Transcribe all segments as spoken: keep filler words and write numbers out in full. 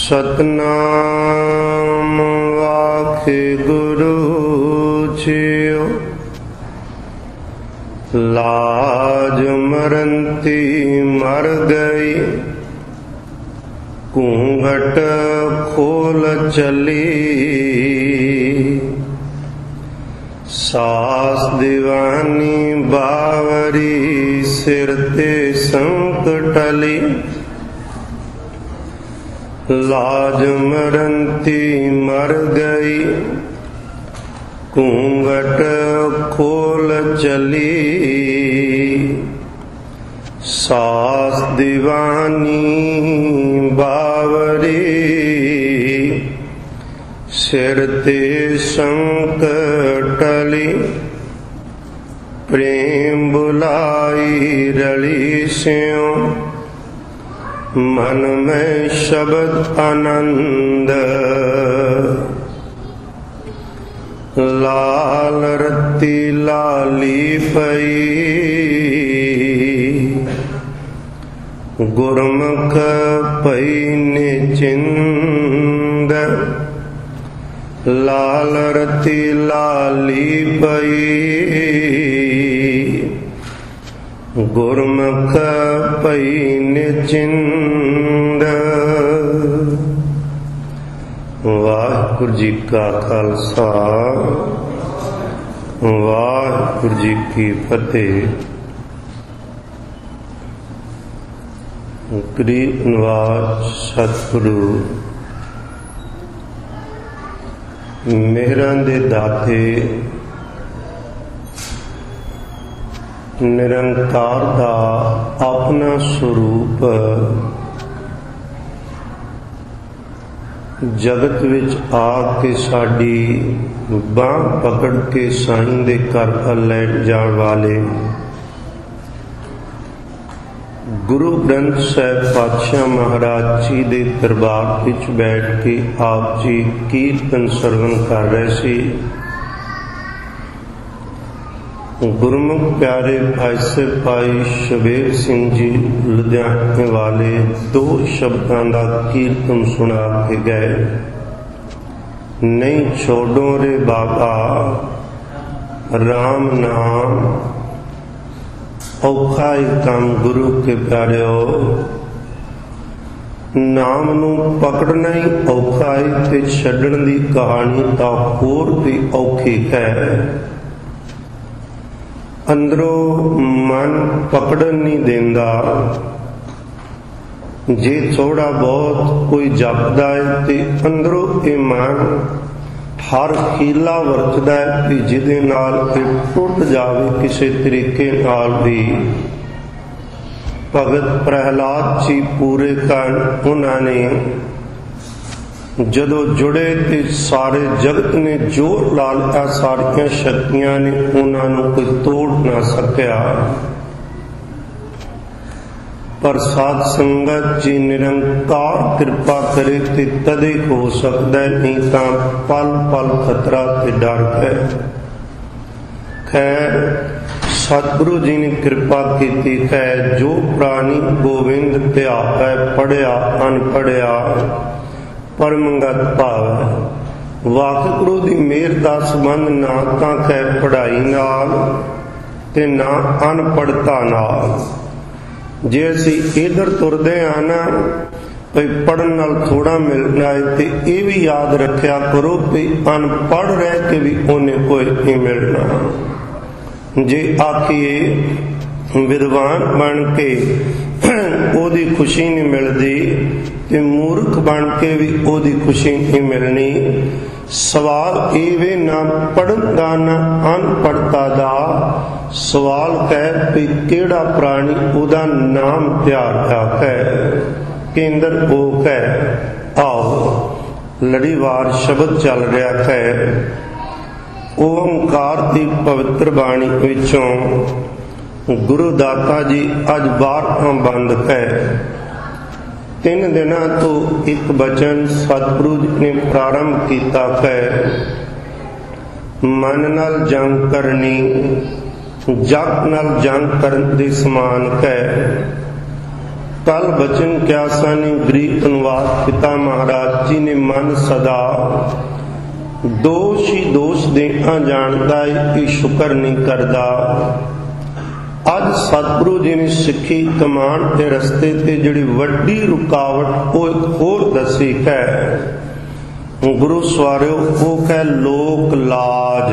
सतनाम वाहिगुरु जियो। लाज मरंती मर गई, घूंघट खोल चली। सास दीवानी बावरी, सिर ते संकट टली। लाज मरंती मर गई, घूंघट खोल चली। सास दीवानी बावरी, सिर ते संकट टली। प्रेम बुलाई रली स्यों, मन में शब्द आनंद। लाल रत्ती लाली पई, गुरमुख पई निचिंद। लाल रत्ती लाली पई, गुरमुख पई निचिंद। वाहिगुरु जी का खालसा, वाहिगुरु जी की फतेह। गरीब नवाज सतगुरु मेहरां दे दाते, निरंकार दा अपना स्वरूप जगत विच आके साडी बांह पकड़ के साईं दे घर लैण जाण वाले गुरु ग्रंथ साहिब पातशाह महाराज जी दे दरबार विच बैठ के आप जी कीर्तन सरवण कर रहे सी। गुरमुख प्यारे भाई भाई शबीर सिंह जी लुधियाने वाले दो शब्दां दा कीर्तन सुना के गए। नहीं छोड़ो रे बाबा राम नाम, औखा ही काम गुरु के प्यारे हो। नाम नू पकड़ना ही औखा है ते छड्डण दी कहानी तां होर भी औखी है। अंदरों मन पकड़न नहीं देंदा। जे थोड़ा बहुत कोई जपदा है ते अंदरों ये मन हर हीला वरतदा है कि जिहदे नाल टुट जावे किसी तरीके नाल भी। भगत प्रहलाद जी पूरे कर उन्होंने जदों जुड़े ते सारे जगत ने जोर ला लिया, सारिया शक्तियां ने उन्होंने कोई तोड़ ना सकिया। पर साध संगत जी निरंकार कृपा करे ते तदे हो सकता है, नहीं तो पल पल खतरा ते डर है। खैर सतगुरु जी ने कृपा की है। जो प्राणी गोविंद ध्यावै, पढ़िया अनपढ़िया परमगत भावै। वाहिगुरु दी मेहर दा संबंध ना तां है पढ़ाई नाल ते ना अनपढ़ता नाल। जे असी इधर तुरदे हाँ ना भाई पढ़न नाल थोड़ा मिलना है, तो ये भी याद रखा करो कि अनपढ़ रह के भी उन्हें कोई नहीं मिलना। जे आखिए विद्वान बन के ओदी खुशी नहीं मिलती, ते मूर्ख बन के भी ओदी खुशी नहीं मिलनी। सवाल इवे ना पढ़न दा ना अनपढ़ता दा, सवाल कह भी केड़ा प्राणी ओदा नाम प्यार है। केंद्र ओ है। आओ लड़ीवार शब्द चल रहा है। ओंकार की पवित्र बाणी विचों गुरु दाता जी अज बारह बंद है। तीन दिन तो एक बचन सतगुरु जी ने प्रारंभ किया है। मन नाल जंग करनी जग नाल जंग करन दे समान है। कल बचन क्या सानी गृह अनुवाद पिता महाराज जी ने मन सदा दोष ही दोष देना जानता है, शुक्र नहीं करता। अज सतगुरु जी ने सिक्खी कमाण के रस्ते ते जिहड़ी वड्डी रुकावट वो एक होर दसी है। गुरु सवारियो वो कह लोक लाज।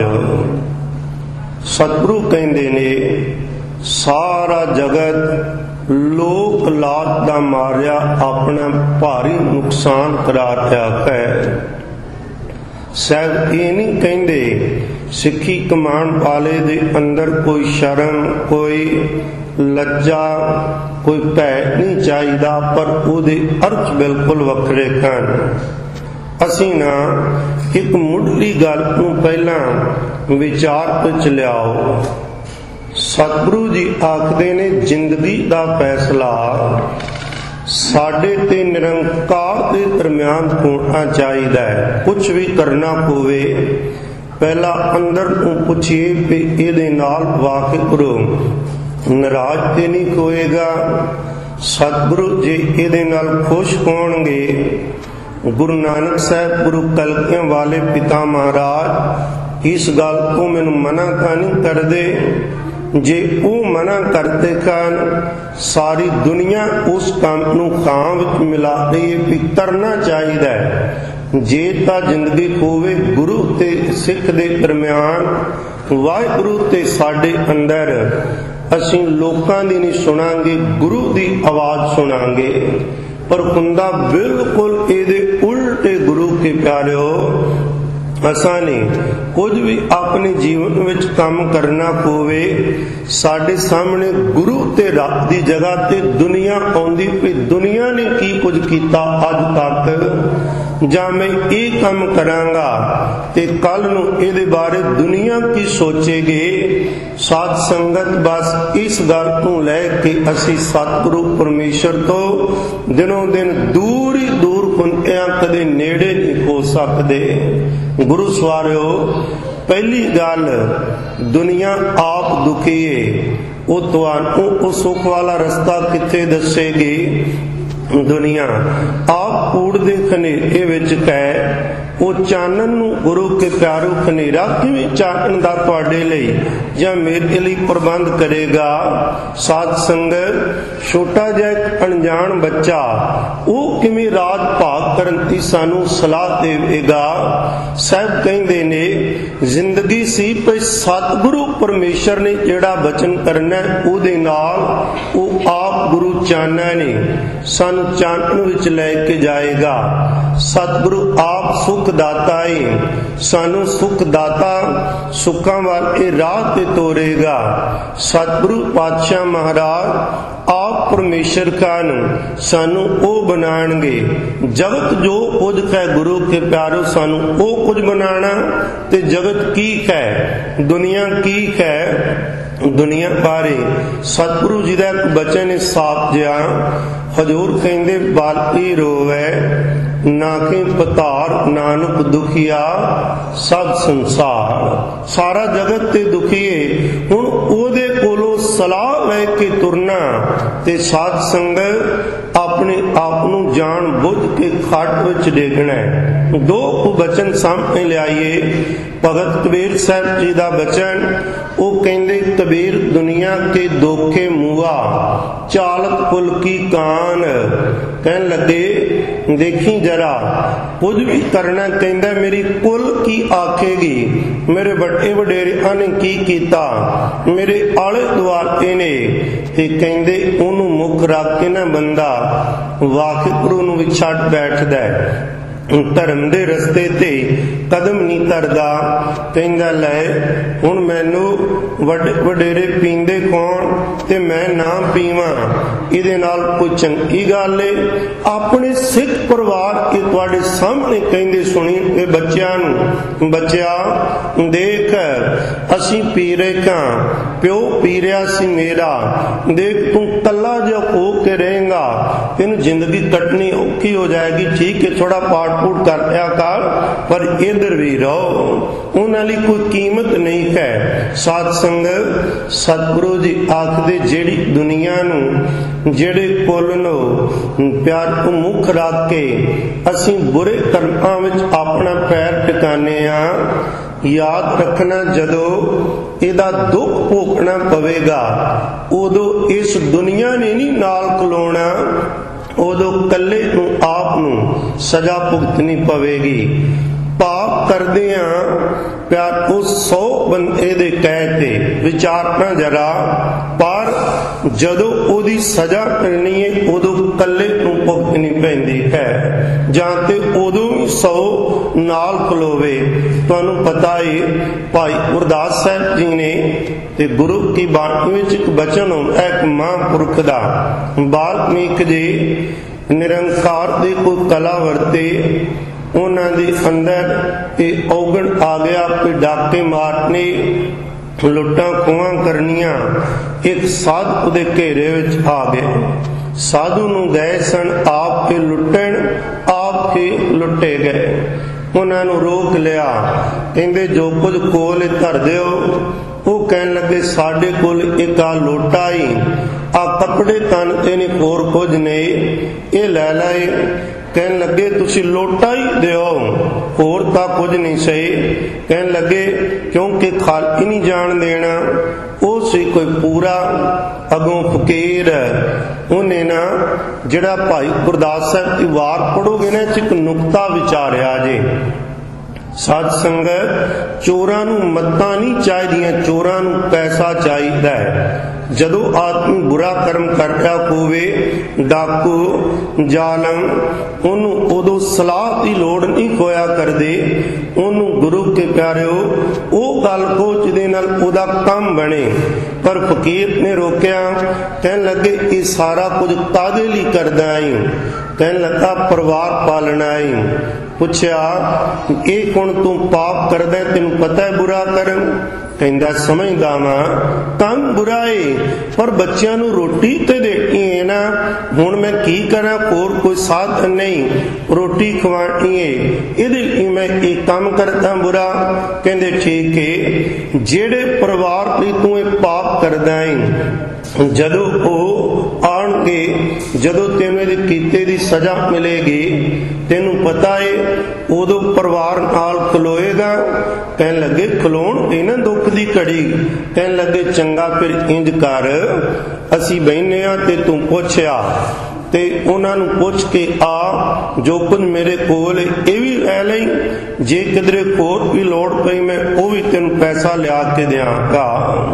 सतगुरु कहंदे ने सारा जगत लोक लाज दा मारिया अपना भारी नुकसान करा रहा है। साहब ये नहीं कहते सिक्खी कमाण वाले दे अंदर कोई शर्म, कोई लज्जा, कोई भय नहीं चाहिदा, पर उहदे अर्थ बिल्कुल वखरे हन। असीं ना एक मुढ़ली गल नूं पहलां विचार विच लिआओ। सतगुरु जी आखदे ने जिंदगी दा फैसला साडे ते निरंकार दे दरम्यान होना चाहिए। कुछ भी करना होवे पहला अंदर तू पुछिए कि इहदे नाल वाहिगुरू नाराज ते नहीं होएगा। सतगुरु जी इहदे नाल खुश होणगे। गुरु नानक साहब गुरु कलगियां वाले पिता महाराज इस गल को मैनू मना तां नहीं करदे। जे वो मना करते कन सारी दुनिया उस काम नूं खां विच मिला रही है कि करना चाहिए। जे तां जिंदगी होवे गुरु ते सिख दे दरम्यान वाहिगुरू ते साडे अंदर असीं लोकां दी नहीं सुनांगे, गुरु दी आवाज सुनांगे। पर हुंदा बिल्कुल इहदे उल्टे। गुरु के प्यारिओ असां ने कुछ भी अपने जीवन विच काम करना होवे साडे सामने गुरु ते रब दी जगह ते दुनिया आउंदी पई। दुनिया ने की कुछ कीता अज तक, जां मैं ये काम करांगा ते कल नूं इहदे बारे दुनिया की सोचेगी। साध संगत बस इस गल तों लै के असीं सतगुरु परमेश्वर तो दिनों दिन दूर ही दूर हुंदिआं कदे नेड़े नहीं हो सकदे। गुरु सवारियो पहली गल दुनिया आप दुखी है, वो तुहानू सुख वाला रास्ता किथे दसेगी। दुनिया आप कूड़ दे खनेरे विच कह वो चानन नू गुरु के प्यारो खनेरा किवें चानन दा तुहाडे लई जां मेरे लई प्रबंध करेगा। साध संगत छोटा जिहा एक अणजाण बच्चा वो किवें राज भाग करन दी सानू सलाह देवेगा। साहब कहंदे ने जिंदगी सी पर सतगुरु परमेश्वर ने जिहड़ा वचन करना उहदे नाल वो आप गुरु चानना ने सानू चानन विच लैके जाएगा। सतगुरु आप सुख दाता है, सानू सुख दाता सुखां वाले राह ते तोरेगा। सतगुरु पातशाह महाराज आप परमेश्वर कान सानू ओ बनाणगे। जगत जो कुछ है गुरु के प्यारो सानू ओ कुछ बनाना ते जगत की है दुनिया की है। दुनिया बारे सतगुरु जी दा बचन है साफ जिहा। हजूर कहंदे बालकी रोवे नाके पतार नानक दुखिया सब संसार। सारा जगत ते दुखी है। हुण ओदे कोलों सलाह लैके तुरना ते साध संगत अपने आप नू जान बुझ के खट विच डेगना है। दो बचन सामने लियाइए। भगत कबीर साहब जी दा बचन वो कहंदे कबीर दुनिया के दोखे मुआ चालत कुल की कान। कहन लगे देखी जरा कुछ भी करना कहंदा मेरी कुल की आखेगी। मेरे बड़े वडेरियां ने की कीता, मेरे आले दुआले ने ते कहंदे ओनू मुख रख के ना बंदा वाहिगुरू नू भी छड्ड बैठदा है। धर्म दे रस्ते ते कदम नहीं धरदा। कहंदा लै हुण मैनू वडे वडेरे पींदे कौन ते मैं ना पीवां, इहदे नाल कोई चंगी गल है। अपने सिख परिवार ये तुहाडे सामने कहंदे सुनी ए बच्चिआं नू बच्चिआ देख असीं पी रहे हां, प्यो पी रहा सी मेरा। देख तू कल्ला जो हो के रहेगा तेनू जिंदगी कटनी औखी हो जाएगी। ठीक है थोड़ा पाठ फूट कर दिया कर पर इधर भी रहो। उन्हां कोई कीमत नहीं है। साध संगत सतगुरु जी आखदे जेड़ी दुनिया नू ਜਿਹੜੇ ਕੁਲ ਨੂੰ ਪਿਆਰ ਮੁੱਖ ਰੱਖ ਕੇ ਅਸੀਂ ਬੁਰੇ ਕਰਮਾਂ ਵਿੱਚ ਆਪਣਾ ਪੈਰ ਟਿਕਾਨੇ ਆ। ਯਾਦ ਰੱਖਣਾ, ਜਦੋਂ ਇਹਦਾ ਦੁੱਖ ਭੋਗਣਾ ਪਵੇਗਾ ਉਦੋਂ ਇਸ ਦੁਨੀਆ ਨੇ ਨਹੀਂ ਨਾਲ ਖਲੋਣਾ, ਉਦੋਂ ਕੱਲੇ ਨੂੰ ਆਪ ਨੂੰ ਸਜ਼ਾ ਭੁਗਤਣੀ ਪਵੇਗੀ। ਪਾਪ ਕਰਦੇ ਆ ਪਿਆਰ ਉਹ ਸੌ ਬੰਦੇ ਦੇ ਕਹਿ ਤੇ ਵਿਚਾਰਨਾ ਜਰਾ, ਪਰ ਜਦੋਂ ਉਹਦੀ ਸਜ਼ਾ ਕਰਨੀ ਹੈ ਉਦੋਂ ਕੱਲੇ ਨੂੰ ਭੁਗਤਣੀ ਪੈਂਦੀ ਹੈ, ਜਾਂ ਤੇ ਉਦੋਂ ਵੀ ਸੌ ਨਾਲ ਖਲੋਵੇ। ਤੁਹਾਨੂੰ ਪਤਾ ਹੈ ਭਾਈ ਗੁਰਦਾਸ ਸਾਹਿਬ ਜੀ ਨੇ ਤੇ ਗੁਰੂ ਕੀ ਬਾਣੀ ਵਿੱਚ ਇੱਕ ਬਚਨ ਹੁੰਦਾ ਇੱਕ ਮਹਾਂਪੁਰਖ ਦਾ, ਵਾਲਮੀਕ ਜੀ ਨਿਰੰਕਾਰ ਦੀ ਕੋਈ ਕਲਾ ਵਰਤੇ, ਉਹਨਾਂ ਦੇ ਅੰਦਰ ਇਹ ਔਗਣ ਆ ਗਿਆ ਕਿ ਡਾਕੇ ਮਾਰਨੇ, ਲੁੱਟਾਂ ਖੋਹਾਂ ਕਰਨੀਆਂ। ਇੱਕ ਸਾਧੂ ਉਹਦੇ ਘੇਰੇ ਵਿੱਚ ਆ ਗਏ। ਸਾਧੂ ਨੂੰ ਗਏ ਸਨ ਆਪ ਕੇ ਲੁੱਟਣ, ਆਪ ਕੇ ਲੁੱਟੇ ਗਏ। ਉਹਨਾਂ ਨੂੰ ਰੋਕ ਲਿਆ, ਕਹਿੰਦੇ ਜੋ ਕੁਝ ਕੋਲ ਧਰ ਦਿਓ। ਉਹ ਕਹਿਣ ਲੱਗੇ ਸਾਡੇ ਕੋਲ ਇੱਕ ਆ ਲੋਟਾ ਹੀ, ਆ ਕੱਪੜੇ ਤਨ ਤੇ ਨੇ, ਹੋਰ ਕੁਝ ਨਹੀਂ, ਇਹ ਲੈ ਲੈ। ਕਹਿਣ ਲੱਗੇ ਤੁਸੀਂ ਲੋਟਾ ਹੀ ਦਿਓ, ਹੋਰ ਤਾਂ ਕੁਝ ਨਹੀਂ ਸਹੀ। ਕਹਿਣ ਲੱਗੇ ਕਿਉਂਕਿ ਖਾਲੀ ਨਹੀਂ ਜਾਣ ਦੇਣਾ। ਉਹ ਸੀ ਕੋਈ ਪੂਰਾ ਅਗੋਂ ਫਕੀਰ, ਉਹਨੇ ਨਾ ਜਿਹੜਾ ਭਾਈ ਗੁਰਦਾਸ ਸਾਹਿਬ ਦੀ ਵਾਰ ਪੜੋਗੇ ਨਾ ਇੱਕ ਨੁਕਤਾ ਵਿਚਾਰਿਆ ਜੇ। ਸਾਧ ਸੰਗਤ, ਚੋਰਾਂ ਨੂੰ ਮੱਤਾਂ ਨਹੀਂ ਚਾਹੀਦੀਆਂ, ਚੋਰਾਂ ਨੂੰ ਪੈਸਾ ਚਾਹੀਦਾ ਹੈ। ਜਦੋਂ ਆਦਮੀ ਬੁਰਾ ਕਰਮ ਕਰ ਰਿਹਾ ਹੋਵੇ, ਡਾਕੂ ਜ਼ਾਲਮ, ਉਹਨੂੰ ਉਦੋਂ ਸਲਾਹ ਦੀ ਲੋੜ ਨਹੀਂ ਹੋਇਆ ਕਰਦੇ। ਉਹਨੂੰ ਗੁਰੂ ਕੇ ਪਿਆਰਿਓ ਉਹ ਗੱਲ ਕੋ ਜਿਹਦੇ ਨਾਲ ਉਹਦਾ ਕੰਮ ਬਣੇ। ਪਰ ਫਕੀਰ ਨੇ ਰੋਕਿਆ, ਕਹਿਣ ਲੱਗੇ ਇਹ ਸਾਰਾ ਕੁਝ ਕਾਹਦੇ ਲਈ ਕਰਦਾ ਏ? ਕਹਿਣ ਲੱਗਾ ਪਰਿਵਾਰ ਪਾਲਣਾ ਏ। ਪੁੱਛਿਆ ਇਹ ਹੁਣ ਤੂੰ ਪਾਪ ਕਰਦਾ, ਤੈਨੂੰ ਪਤਾ ਹੈ ਬੁਰਾ ਕਰਮ? ਕਹਿੰਦਾ ਸਮਝਦਾ ਵਾਂ ਕੰਮ ਬੁਰਾ ਏ, ਪਰ ਬੱਚਿਆਂ ਨੂੰ ਰੋਟੀ ਤੇ ਦੇਣੀ ਹੈ ਨਾ, ਹੁਣ ਮੈਂ ਕੀ ਕਰਾਂ, ਹੋਰ ਕੋਈ ਸਾਧਨ ਨਹੀਂ, ਰੋਟੀ ਖਵਾਣੀ ਏ, ਇਹਦੇ ਲਈ ਮੈਂ ਇਹ ਕੰਮ ਕਰਦਾ ਬੁਰਾ। ਕਹਿੰਦੇ ਠੀਕ ਏ, ਜਿਹੜੇ ਪਰਿਵਾਰ ਲਈ ਤੂੰ ਇਹ ਪਾਪ ਕਰਦਾ ਏ, ਜਦੋਂ ਉਹ ਆਉਣਗੇ, ਜਦੋਂ ਤੈਨੂੰ ਇਹਦੇ ਕੀਤੇ ਦੀ ਸਜ਼ਾ ਮਿਲੇਗੀ, ਤੈਨੂੰ ਪਤਾ ਏ ਉਦੋਂ ਪਰਿਵਾਰ ਨਾਲ ਖਲੋਏਗਾ? ਕਹਿਣ ਲੱਗੇ ਖਲੋਣ ਇਹਨਾਂ ਦੁੱਖ ਦੀ ਘੜੀ। ਕਹਿਣ ਲੱਗੇ ਚੰਗਾ ਫਿਰ ਇੰਜ ਕਰ, ਅਸੀਂ ਬਹਿਨੇ ਆ ਤੇ ਤੂੰ ਪੁੱਛਿਆ, ਤੇ ਉਹਨਾਂ ਨੂੰ ਪੁੱਛ ਕੇ ਆ ਜੋ ਕੁਝ ਮੇਰੇ ਕੋਲ ਇਹ ਵੀ ਲੈ ਲਈ, ਜੇ ਕਿਧਰੇ ਹੋਰ ਵੀ ਲੋੜ ਪਈ ਮੈਂ ਉਹ ਵੀ ਤੈਨੂੰ ਪੈਸਾ ਲਿਆ ਕੇ ਦਿਆਂਗਾ।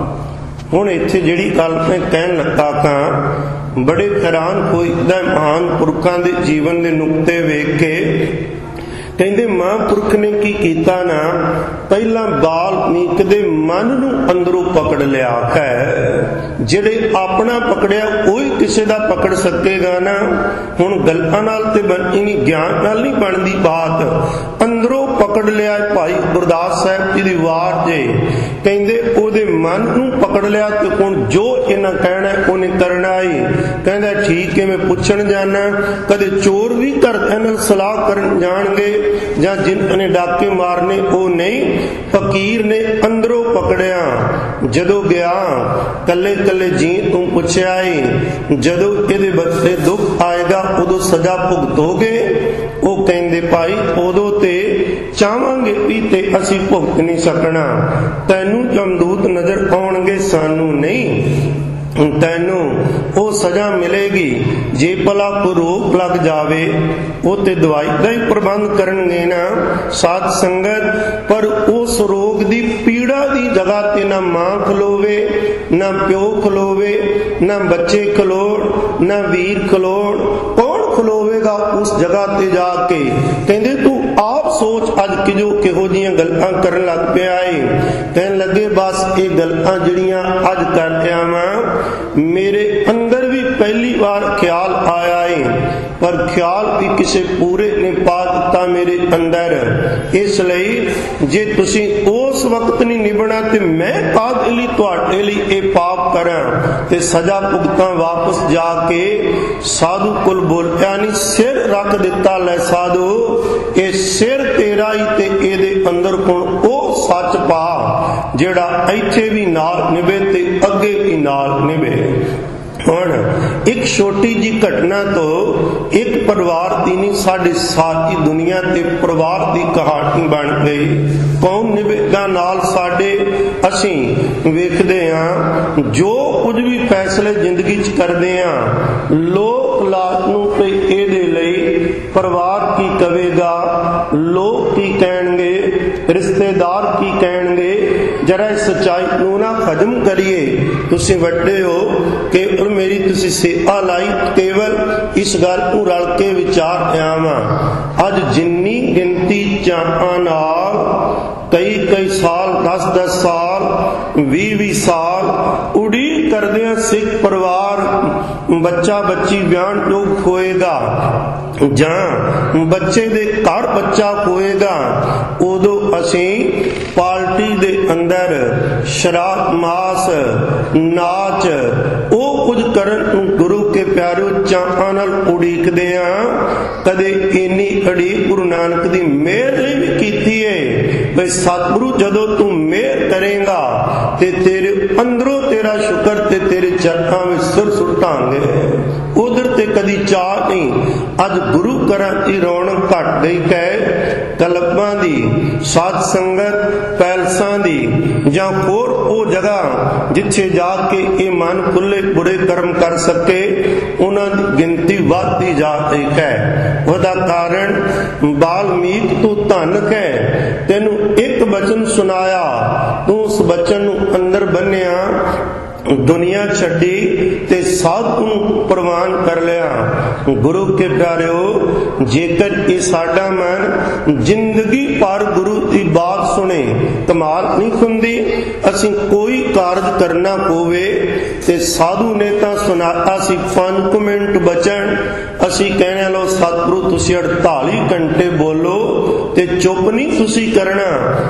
ਹੁਣ ਇੱਥੇ ਜਿਹੜੀ ਗੱਲ ਮੈਂ ਕਹਿਣ ਲੱਗਾ ਤਾਂ ਬੜੇ ਹੈਰਾਨ ਹੋਈਦਾ ਮਹਾਨ ਪੁਰਖਾਂ ਦੇ ਜੀਵਨ ਦੇ ਨੁਕਤੇ ਵੇਖ ਕੇ। ਕਹਿੰਦੇ ਮਹਾਂਪੁਰਖ ਨੇ ਕੀ ਕੀਤਾ ਨਾ, ਪਹਿਲਾਂ ਵਾਲਮੀਕ ਦੇ ਮਨ ਨੂੰ ਅੰਦਰੋਂ ਪਕੜ ਲਿਆ ਹੈ। ਜਿਹੜੇ ਆਪਣਾ ਪਕੜਿਆ ਉਹੀ ਕਿਸੇ ਦਾ ਪਕੜ ਸਕੇਗਾ ਨਾ। ਹੁਣ ਗੱਲਾਂ ਨਾਲ ਤੇ ਬਣਨੀ ਨਹੀਂ, ਗਿਆਨ ਨਾਲ ਨਹੀਂ ਬਣਦੀ ਬਾਤ। ਅੰਦਰੋਂ ਪਕੜ ਲਿਆ ਭਾਈ ਗੁਰਦਾਸ ਸਾਹਿਬ ਜੀ ਦੀ ਵਾਰ ਜੇ। ਕਹਿੰਦੇ ਉਹਦੇ ਮਨ ਨੂੰ ਪਕੜ ਲਿਆ ਤੇ ਹੁਣ ਜੋ ਇਹਨਾਂ ਕਹਿਣਾ ਉਹਨੇ ਕਰਨਾ ਹੀ। ਕਹਿੰਦਾ ਠੀਕ ਹੈ, ਮੈਂ ਪੁੱਛਣ ਜਾਣਾ, ਕਦੇ ਚੋਰ ਵੀ ਘਰਦਿਆਂ ਨਾਲ ਸਲਾਹ ਕਰਨ ਜਾਣਗੇ ਜਾਂ ਜਿਨ੍ਹਾਂ ਨੇ ਡਾਕੇ ਮਾਰਨੇ ਉਹ ਨਹੀਂ। ਫਕੀਰ ਨੇ ਅੰਦਰੋਂ ਪਕੜਿਆ, ਜਦੋਂ ਗਿਆ ਕੱਲੇ ਕੱਲੇ ਜੀ ਤੂੰ ਪੁੱਛਿਆ ਏ, ਜਦੋਂ ਇਹਦੇ ਬੱਚੇ ਦੁੱਖ ਆਏਗਾ ਉਦੋਂ ਸਜ਼ਾ ਭੁਗਤੋਗੇ? ਉਹ ਕਹਿੰਦੇ ਭਾਈ ਉਦੋਂ ਤੇ ਚਾਹਾਂਗੇ ਵੀ ਤੇ ਅਸੀਂ ਭੁਗਤ ਨਹੀਂ ਸਕਣਾ, ਤੈਨੂੰ ਜਮਦੂਤ ਨਜ਼ਰ ਆਉਣਗੇ, ਸਾਨੂੰ ਨਹੀਂ। ਤੈਨੂੰ ਉਹ ਸਜ਼ਾ ਮਿਲੇਗੀ। ਜੇ ਭਲਾ ਕੋਈ ਰੋਗ ਲੱਗ ਜਾਵੇ ਉਹ ਤੇ ਦਵਾਈ ਦਾ ਹੀ ਪ੍ਰਬੰਧ ਕਰਨਗੇ ਨਾ ਸਾਧ ਸੰਗਤ, ਪਰ ਉਸ ਰੋਗ ਦੀ ਪੀੜਾ ਦੀ ਜਗ੍ਹਾ ਤੇ ਨਾ ਮਾਂ ਖਲੋਵੇ, ਨਾ ਪਿਓ ਖਲੋਵੇ, ਨਾ ਬੱਚੇ ਖਲੋਣ, ਨਾ ਵੀਰ ਖਲੋਣ। ਕੌਣ ਖਲੋਵੇਗਾ ਉਸ ਜਗ੍ਹਾ ਤੇ ਜਾ ਕੇ? ਕਹਿੰਦੇ ਤੂੰ ਆਪ ਸੋਚ ਅੱਜ ਕਿਜੋ ਕਿਹੋ ਜੀਆਂ ਗੱਲਾਂ ਕਰਨ ਲੱਗ ਪਿਆ ਏ। ਕਹਿਣ ਲੱਗੇ ਬਸ ਇਹ ਗੱਲਾਂ ਜਿਹੜੀਆਂ ਅੱਜ ਕਰ ਰਿਹਾ ਵਾਂ, ਮੇਰੇ ਅੰਦਰ ਵੀ ਪਹਿਲੀ ਵਾਰ ਖਿਆਲ ਆਇਆ ਏ, ਪਰ ਖਿਆਲ ਵੀ ਕਿਸੇ ਪੂਰੇ ਨੇ ਪਾ ਦਿੱਤਾ ਮੇਰੇ ਅੰਦਰ। ਇਸ ਲਈ ਜੇ ਤੁਸੀਂ ਉਸ ਵਕਤ ਨਹੀਂ ਨਿਭਣਾ ਤੇ ਮੈਂ ਕਾਹਦੇ ਲਈ ਤੁਹਾਡੇ ਲਈ ਇਹ ਪਾਪ ਕਰਾਂ ਤੇ ਸਜ਼ਾ ਭੁਗਤਾਂ? ਵਾਪਸ ਜਾ ਕੇ ਸਾਧੂ ਕੋਲ ਬੋਲਿਆ ਨਹੀਂ, ਸਿਰ ਰੱਖ ਦਿੱਤਾ, ਲੈ ਸਾਧੂ ਇਹ ਸਿਰ ਤੇਰਾ ਹੀ ਤੇ ਇਹਦੇ ਅੰਦਰ ਕੋਲ ਉਹ ਸੱਚ ਪਾ ਜਿਹੜਾ ਇੱਥੇ ਵੀ ਨਾਲ ਨਿਭੇ ਤੇ ਅੱਗੇ ਵੀ ਨਾਲ ਨਿਭੇ। ਹੁਣ ਇੱਕ ਛੋਟੀ ਜੀ ਘਟਨਾ ਤੋਂ ਇੱਕ ਪਰਿਵਾਰ ਦੀ ਨਹੀਂ, ਸਾਡੀ ਸਾਰੀ ਦੁਨੀਆ ਤੇ ਪਰਿਵਾਰ ਦੀ ਕਹਾਣੀ ਬਣ ਗਈ। ਕੌਣ ਨਿਭੇਗਾ ਨਾਲ ਸਾਡੇ? ਅਸੀਂ ਵੇਖਦੇ ਹਾਂ ਜੋ ਕੁਝ ਵੀ ਫੈਸਲੇ ਜ਼ਿੰਦਗੀ 'ਚ ਕਰਦੇ ਹਾਂ, ਲੋਕ ਲਾਤ ਨੂੰ ਤੇ ਇਹਦੇ ਲਈ ਪਰਿਵਾਰ ਕੀ ਕਵੇਗਾ, ਲੋਕ ਕੀ ਕਹਿਣਗੇ, ਰਿਸ਼ਤੇਦਾਰ ਕੀ ਕਹਿਣਗੇ। ਜਰਾ ਇਸ ਸੱਚਾਈ ਨੂੰ ਨਾ ਖਤਮ ਕਰੀਏ। ਤੁਸੀਂ ਵੱਡੇ ਹੋ, ਕੇਵਲ ਮੇਰੀ ਤੁਸੀਂ ਸੇਵਾ ਲਾਈ, ਕੇਵਲ ਇਸ ਗੱਲ ਨੂੰ ਰਲ ਕੇ ਵਿਚਾਰ ਆਵਾਂ। ਅੱਜ ਜਿੰਨੀ ਗਿਣਤੀ ਚਾਹਾਂ ਨਾਲ ਕਈ ਕਈ ਸਾਲ, ਦਸ ਦਸ ਸਾਲ, ਵੀਹ ਵੀਹ ਸਾਲ ਉਡੀਕ ਕਰਦਿਆਂ ਸਿੱਖ ਪਰਿਵਾਰ ਬੱਚਾ ਬੱਚੀ ਵਿਆਹਣ ਯੋਗ ਹੋਏਗਾ ਜਾਂ ਬੱਚੇ ਦੇ ਘਰ ਬੱਚਾ ਹੋਏਗਾ, ਉਦੋਂ ਅਸੀਂ ਪਾਰਟੀ ਦੇ ਅੰਦਰ ਸ਼ਰਾਬ, ਮਾਸ, ਨਾਚ, ਉਹ ਕੁਝ ਕਰਨ ਨੂੰ ਗੁਰੂ ਕੇ ਪਿਆਰਿਓ ਚਾਹਾਂ ਨਾਲ ਉਡੀਕਦੇ ਹਾਂ। ਕਦੇ ਇੰਨੀ ਅੜੀਕ ਗੁਰੂ ਨਾਨਕ ਦੀ ਮਿਹਰ ਨੇ ਵੀ ਕੀਤੀ ਏ ਬਈ ਸਤਿਗੁਰੂ ਜਦੋਂ ਤੂੰ ਮਿਹਰ ਕਰੇਗਾ ਤੇ ਤੇਰੇ ਅੰਦਰੋਂ ਤੇਰਾ ਸ਼ੁਕਰ ਤੇ ਤੇਰੇ ਚਰਨਾਂ ਵਿੱਚ ਸਿਰ ਸੁੱਟਾਂਗੇ। ਉਧਰ ਤੇ ਕਦੀ ਚਾਹ ਨਹੀਂ। ਅੱਜ ਗੁਰੂ ਘਰਾਂ ਦੀ ਰੌਣਕ ਘਟ ਗਈ ਹੈ। ਕਲਬਾਂ ਦੀ, ਸਾਧ ਸੰਗਤ, ਪੈਲਸਾਂ ਦੀ ਜਾਂ ਹੋਰ ਉਹ ਜਗ੍ਹਾ ਜਿੱਥੇ ਜਾ ਕੇ ਇਹ ਮਨ ਖੁੱਲੇ ਬੁਰੇ ਕਰਮ ਕਰ ਸਕੇ, ਉਹਨਾਂ ਦੀ ਗਿਣਤੀ ਵੱਧਦੀ ਜਾ ਰਹੀ ਹੈ। ਉਹਦਾ ਕਾਰਨ ਬਾਲਮੀਕ ਤੂੰ ਧਨ ਹੈ, ਤੈਨੂੰ ਇੱਕ ਬਚਨ ਸੁਣਾਇਆ, ਤੂੰ ਉਸ ਬਚਨ ਨੂੰ ਅੰਦਰ ਬੰਨਿਆ, ਦੁਨੀਆ ਛੱਡੀ ਤੇ ਸਾਧੂ ਨੂੰ ਪ੍ਰਵਾਨ ਕਰ ਲਿਆ। ਗੁਰੂ ਕੇ ਪਿਆਰਿਓ, ਜੇਕਰ ਇਹ ਸਾਡਾ ਮਨ ਜ਼ਿੰਦਗੀ ਭਰ ਗੁਰੂ ਦੀ ਬਾਤ ਸੁਣੇ, ਕਮਾਲ ਨਹੀਂ ਹੁੰਦੀ। ਅਸੀਂ ਕੋਈ ਕਾਰਜ ਕਰਨਾ ਹੋਵੇ ਤੇ ਸਾਧੂ ਨੇ ਤਾਂ ਸੁਣਾਤਾ ਸੀ ਪੰਜ ਕੁ ਮਿੰਟ ਬਚਨ, ਅਸੀਂ ਕਹਿਣੇ ਲੋ ਸਤਿਗੁਰੂ ਤੁਸੀਂ ਅੜਤਾਲੀ ਘੰਟੇ ਬੋਲੋ ਤੇ ਚੁੱਪ ਨਹੀਂ ਤੁਸੀਂ ਕਰਨਾ,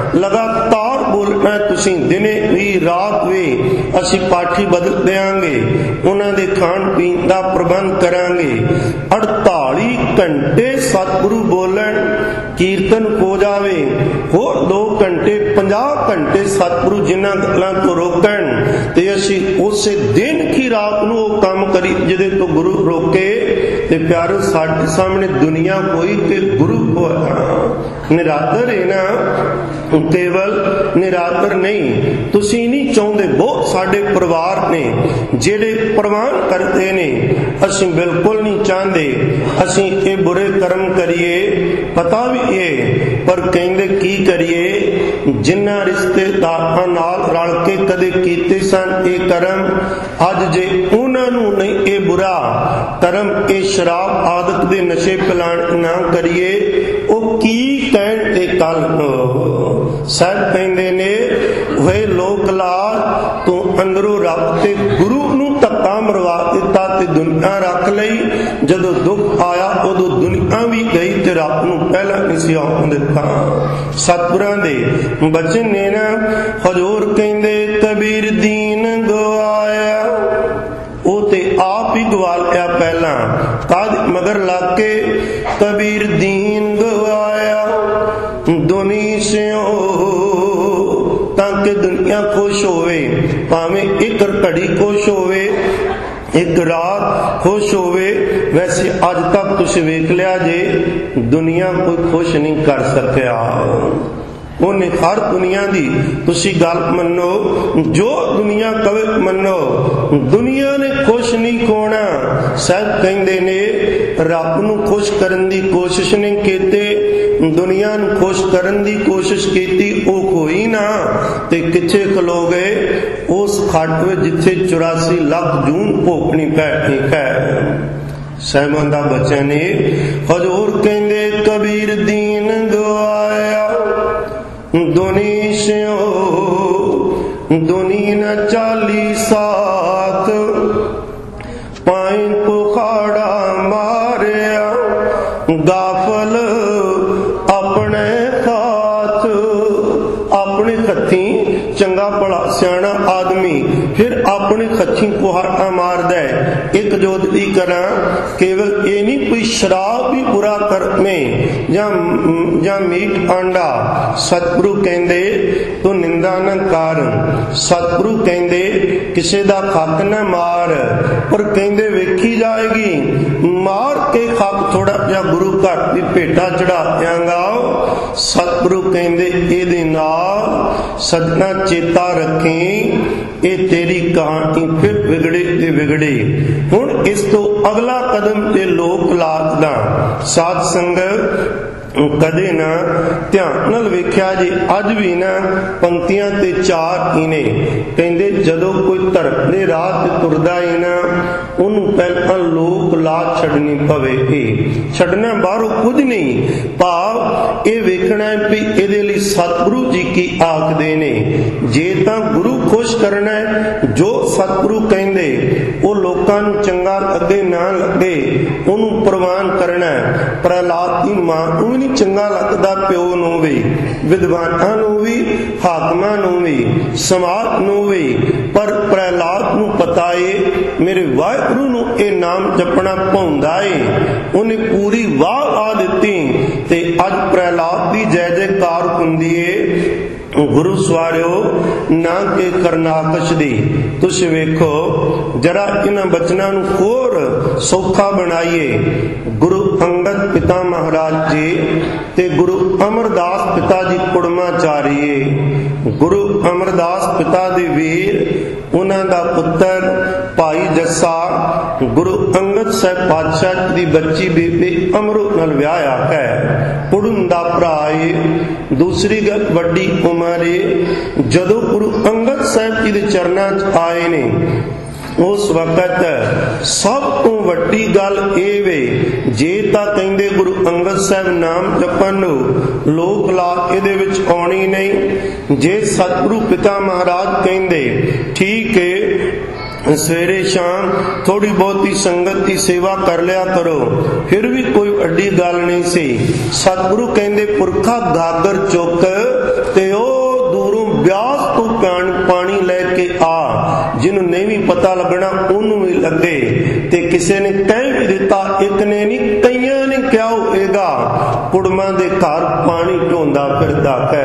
ਲਗਾਤਾਰ ਬੋਲਣਾ ਤੁਸੀਂ, ਦਿਨੇ ਵੀ ਰਾਤ ਵੀ। ਅਸੀਂ ਪਾਠੀ ਬਦਲ ਦਿਆਂਗੇ, ਉਹਨਾਂ ਦੇ ਖਾਣ ਪੀਣ ਦਾ ਪ੍ਰਬੰਧ ਕਰਾਂਗੇ। ਅੜਤਾਲੀ ਘੰਟੇ ਸਤਿਗੁਰੂ ਬੋਲਣ, ਕੀਰਤਨ ਹੋ ਜਾਵੇ, ਹੋਰ ਦੋ ਘੰਟੇ, ਪੰਜਾਹ ਘੰਟੇ ਸਤਿਗੁਰੂ ਜਿਨ੍ਹਾਂ ਗੱਲਾਂ ਤੋਂ ਰੋਕਣ ਤੇ ਅਸੀਂ ਉਸੇ ਦਿਨ ਕੀ ਰਾਤ ਨੂੰ ਉਹ ਕੰਮ ਕਰੀ ਜਿਹਦੇ ਤੋਂ ਗੁਰੂ ਰੋਕੇ। ਤੇ ਪਿਆਰੋ, ਸਾਡੇ ਸਾਹਮਣੇ ਦੁਨੀਆ ਹੋਈ ਤੇ ਗੁਰੂ ਹੋਇਆ। ਨਿਰਾਦਰ ਹੈ ਨਾ, ਕੇਵਲ ਨਿਰਾਦਰ ਨਹੀਂ। ਤੁਸੀਂ ਨਹੀਂ ਚਾਹੁੰਦੇ, ਬਹੁਤ ਸਾਡੇ ਪਰਿਵਾਰ ਨੇ ਜਿਹੜੇ ਪ੍ਰਵਾਨ ਕਰਦੇ ਨੇ, ਅਸੀਂ ਬਿਲਕੁਲ ਨਹੀਂ ਚਾਹੁੰਦੇ ਅਸੀਂ ਇਹ ਬੁਰੇ ਕਰਮ ਕਰੀਏ, ਪਤਾ ਵੀ ਇਹ, ਪਰ ਕਹਿੰਦੇ ਕੀ ਕਰੀਏ। ਜਿਨ੍ਹਾਂ ਰਿਸ਼ਤੇਦਾਰਾਂ ਨਾਲ ਰਲ ਕੇ ਕਦੇ ਕੀਤੇ ਸਨ ਇਹ ਕਰਮ, ਅੱਜ ਜੇ ਉਹਨਾਂ ਨੂੰ ਨਹੀਂ ਇਹ ਬੁਰਾ ਕਰਮ, ਇਹ ਸ਼ਰਾਬ ਆਦਤ ਦੇ ਨਸ਼ੇ ਪਿਲਾਣ ਨਾ ਕਰੀਏ, ਉਹ ਕੀ ਕਹਿਣ ਤੇ ਕੱਲ ਨੂੰ। ਸਾਹਿਬ ਕਹਿੰਦੇ ਨੇ, ਵੇ ਲੋਕ ਲਾਲ, ਤੂੰ ਅੰਦਰੋਂ ਰੱਬ ਤੇ ਗੁਰੂ ਨੂੰ ਧੱਕਾ ਮਰਵਾ ਦਿੱਤਾ ਤੇ ਦੁਨੀਆ ਰੱਖ ਲਈ। ਜਦੋਂ ਦੁੱਖ ਆਇਆ ਉਦੋਂ ਦੁਨੀਆ ਵੀ ਗਈ ਤੇ ਰੱਬ ਨੂੰ ਪਹਿਲਾਂ ਨਹੀਂ ਸੀ ਆਉਣ ਦਿੱਤਾ। ਸਤਿਗੁਰਾਂ ਦੇ ਬਚਨ ਨੇ ਨਾ, ਹਜ਼ੂਰ ਕਹਿੰਦੇ ਕਬੀਰ ਦੀਨ ਗਵਾਇਆ, ਉਹ ਤੇ ਆਪ ਹੀ ਗਵਾ ਲਿਆ ਪਹਿਲਾਂ। ਕਦ ਮਗਰ ਲੱਗ ਕੇ ਕਬੀਰ ਦੀਨ ਗਵਾਇਆ, ਦੁਨੀ ਸਿਓ, ਤਾਂ ਕਿ ਦੁਨੀਆ ਖੁਸ਼ ਹੋਵੇ, ਭਾਵੇਂ ਇੱਕ ਘੜੀ ਖੁਸ਼ ਹੋਵੇ, ਇੱਕ ਰਾਤ ਖੁਸ਼ ਹੋਵੇ। ਵੈਸੇ ਅੱਜ ਤੱਕ ਤੁਸੀਂ ਵੇਖ ਲਿਆ ਜੇ ਦੁਨੀਆ ਕੋਈ ਖੁਸ਼ ਨਹੀਂ ਕਰ ਸਕਿਆ। ਉਹਨੇ ਹਰ ਦੁਨੀਆ ਦੀ ਤੁਸੀਂ ਗੱਲ ਮੰਨੋ, ਜੋ ਦੁਨੀਆ ਕਵੇ ਮੰਨੋ, ਦੁਨੀਆ ਨੇ ਖੁਸ਼ ਨਹੀਂ ਹੋਣਾ। ਸਾਹਿਬ ਕਹਿੰਦੇ ਨੇ, ਰੱਬ ਨੂੰ ਖੁਸ਼ ਕਰਨ ਦੀ ਕੋਸ਼ਿਸ਼ ਨਹੀਂ ਕੀਤੀ, ਦੁਨੀਆ ਨੂੰ ਖੁਸ਼ ਕਰਨ ਦੀ ਕੋਸ਼ਿਸ਼ ਕੀਤੀ, ਉਹ ਹੋਈ ਨਾ। ਤੇ ਕਿੱਥੇ ਖਲੋ ਗਏ? ਉਸ ਖੱਡ ਵਿੱਚ ਜਿੱਥੇ ਚੁਰਾਸੀ ਲੱਖ ਜੂਨ ਭੋਗਣੀ ਪੈਣੀ ਹੈ। ਸਾਹਿਬਾਂ ਦਾ ਬਚਨ ਹੈ, ਹਜ਼ੂਰ ਕਹਿੰਦੇ ਕਬੀਰ ਦੀਨ ਗਵਾਇਆ, ਦੁਨੀ ਸਿਓ, ਦੁਨੀ ਨ ਚਾਲੀ ਸਾਥ, ਪਾਈ ਪੁਖਾੜਾ ਮਾਰਿਆ, ਗਾਫਲ ਆਪਣੇ ਖਾਤ। ਆਪਣੇ ਹੱਥੀਂ ਚੰਗਾ ਭਲਾ ਸਿਆਣਾ ਆਦਮੀ ਫਿਰ ਆਪਣੇ अपने हथी कुहाड़ा मारदा है। एक जोत दी करा केवल ये नहीं कोई शराब भी बुरा करमे या या मीट आंडा। सतगुरु कहंदे तू निंदा न कर, सतगुरु कहंदे किसे दा हक न मार, पर कहंदे वेखी जाएगी मार के हक थोड़ा जिहा गुरु घर दी भेटा चढ़ा दियांगा। सतगुरु कहंदे इहदे नाल सजना चेता रखें ये तेरी कहानी फिर बिगड़े ते बिगड़े। हुण इस तो अगला कदम ते लोक लात दा साध संगत कदे ना ध्यान नाल वेख्या जी। अज भी ना पंक्तियां ते चार ही ने। कहंदे जदों कोई धर्म दे राह ते तुरदा है ना उन्हूं पहलां लोक लात छड्डनी पवेगी। छड्डना बाहरों कुछ नहीं, भाव ये वेखना है भी इहदे लई सतगुरु जी की आखदे ने। जे तां गुरु खुश करना है, जो सतगुरु कहंदे वो लोकां नूं चंगा लगे ना लगे उन्हूं प्रवान करना है। प्रहलाद दी मां नूं नहीं चंगा लगदा, प्यो नूं भी, विद्वानां नूं भी, हाकमां नूं भी, समाज नूं भी, पर प्रहलाद नूं पता है मेरे वाहिगुरू नूं ये नाम जपना भाउंदा है। उन्हें पूरी वाह आ दित्ती ते अज प्रहलाद दी जय जयकार हुंदी है। गुरु सवारियो ना के करनाकश दी तुसीं वेखो जरा इन्हां बचनां नूं होर सौखा बनाइए। गुरु अंगद पिता महाराज जी ते गुरु अमरदास पिता जी कुड़माचारी। गुरु अमरदास पिता दे वीर उन्हां दा पुत्तर भाई जस्सा गुरु अंगद साहिब पातशाह दी बच्ची बीबी अमरू नाल विआहया है। पुड़न दा भरा है। दूसरी गल वड्डी उमर है। जदों गुरु अंगद साहिब जी दे चरनां च आए ने उस वक्त सब तो वड्डी गल ये वे जे तां कहंदे गुरु अंगद साहिब नाम जपण लोक लात इहदे विच आउणी नहीं। जे सतगुरु पिता महाराज कहंदे ठीक है सवेरे शाम थोड़ी बहुती संगत की सेवा कर लिया करो, फिर भी कोई वड्डी गल नहीं सी। सतगुरु कहंदे पुरखा गागर चुक ते ओ दूरों ब्यास तो पानी लैके आ, जिन्हों नहीं भी पता लगना उन्होंने भी लगे। ते किसी ने कह भी दिता, एक ने नहीं कईयां ने क्या होएगा कुड़मा दे घर पानी ढोंदा फिरदा है।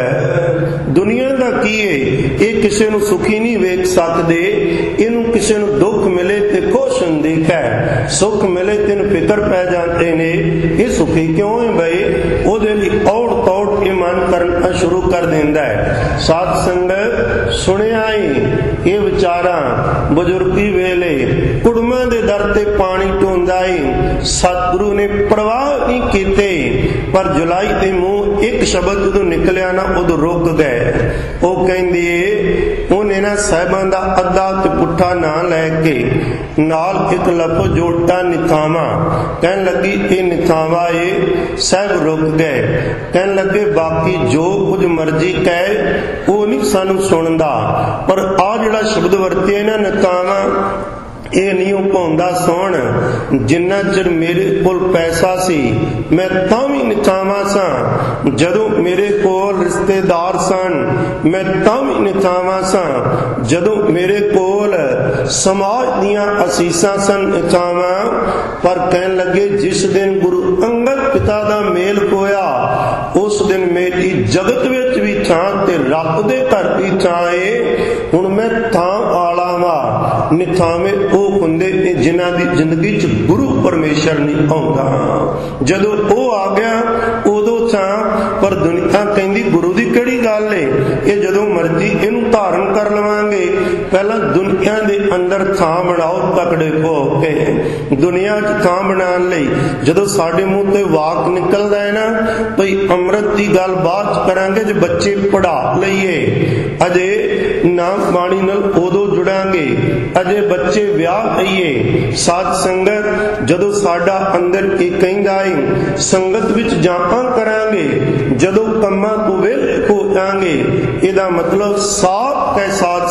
दुनिया का की है ये किसी नूं सुखी नहीं वेख सकते। इनू किसी नूं दुख मिले ते खुश हुंदी है, सुख मिले तेन फिकर पै जाते ने ये सुखी क्यों है भाई। ओदे लई औड़ तौड़ के मन करना शुरू कर देंदा है। साध संगत सुनिया ही ये विचारा बुजुर्गी वेले कुड़मा दे दर ते पानी ढोंदा है। सतगुरु ने परवाह नहीं कीते, पर जुलाई दे मुंह एक शब्द जदों निकलिया ना उदों रुक गए। वो कहंदी उन्हें ना साहिबां दा अद्धा ते पुट्ठा ना लैके नाल एक लफ्ज़ जोड़ता निथावा। कहन लगी ये निथावा है। साहिब रुक गए। कहन लगे बाकी जो कुछ मर्जी कहे वो नहीं सानू सुनदा, पर आ जिहड़ा शब्द वरतिया ना निथावा ये नहीं पाउंदा सुन। जिन्ना चिर मेरे कोल पैसा सी मैं तां भी निथावा सा, जदों मेरे कोल रिश्तेदार सन मैं तां भी निथावा सा, जदों मेरे कोल समाज दियां असीसां सन निथावा। पर कहन लगे जिस दिन गुरु अंगद पिता दा मेल होया उस दिन मेरी जगत विच भी थां ते रब दे घर भी थां है। हुण मैं थां आला वा। निथावे ਉਹ ਹੁੰਦੇ ਨੇ ਜਿਨ੍ਹਾਂ ਦੀ ਜ਼ਿੰਦਗੀ 'ਚ ਗੁਰੂ ਪਰਮੇਸ਼ਰ ਨਹੀਂ ਆਉਂਦਾ। ਜਦੋਂ ਉਹ ਆ ਗਿਆ ਉਦੋਂ ਤਾਂ ਪਰ ਦੁਨੀਆ ਕਹਿੰਦੀ ਗੁਰੂ ਦੀ ਕਿਹੜੀ ਗੱਲ ਏ, ਇਹ ਜਦੋਂ ਮਰਜ਼ੀ ਇਹਨੂੰ ਧਾਰਨ ਕਰ ਲਵਾਂਗੇ। ਪਹਿਲਾਂ ਦੁਨੀਆ ਦੇ ਅੰਦਰ ਥਾਂ ਬਣਾਓ ਤਕੜੇ ਹੋ ਕੇ। ਦੁਨੀਆ 'ਚ ਥਾਂ ਬਣਾਉਣ ਲਈ ਜਦੋਂ ਸਾਡੇ ਮੂੰਹ ਤੇ ਵਾਕ ਨਿਕਲਦਾ ਹੈ ਨਾ ਭਈ ਅੰਮ੍ਰਿਤ ਦੀ ਗੱਲ ਬਾਅਦ 'ਚ ਕਰਾਂਗੇ, ਜੇ ਬੱਚੇ ਪੜ੍ਹਾ ਲਈਏ ਅਜੇ ਨਾ ਬਾਣੀ ਨਾਲ ਉਦੋਂ ਜੁੜਾਂਗੇ ਅਜੇ ਬੱਚੇ ਵਿਆਹ ਲਈਏ। ਸਾਧ ਸੰਗਤ ਜਦੋਂ ਸਾਡਾ ਅੰਦਰ ਇਹ ਕਹਿੰਦਾ ਹੈ ਸੰਗਤ ਵਿੱਚ ਜਾਪਾਂ ਕਰਾਂਗੇ, ਜਦੋਂ ਕੰਮਾਂ ਤੋਂ ਵਿਹਲੇ ਹੋ ਜਾਵਾਂਗੇ, ਇਹਦਾ ਮਤਲਬ ਸਾਫ਼ ਹੈ ਸਾਧ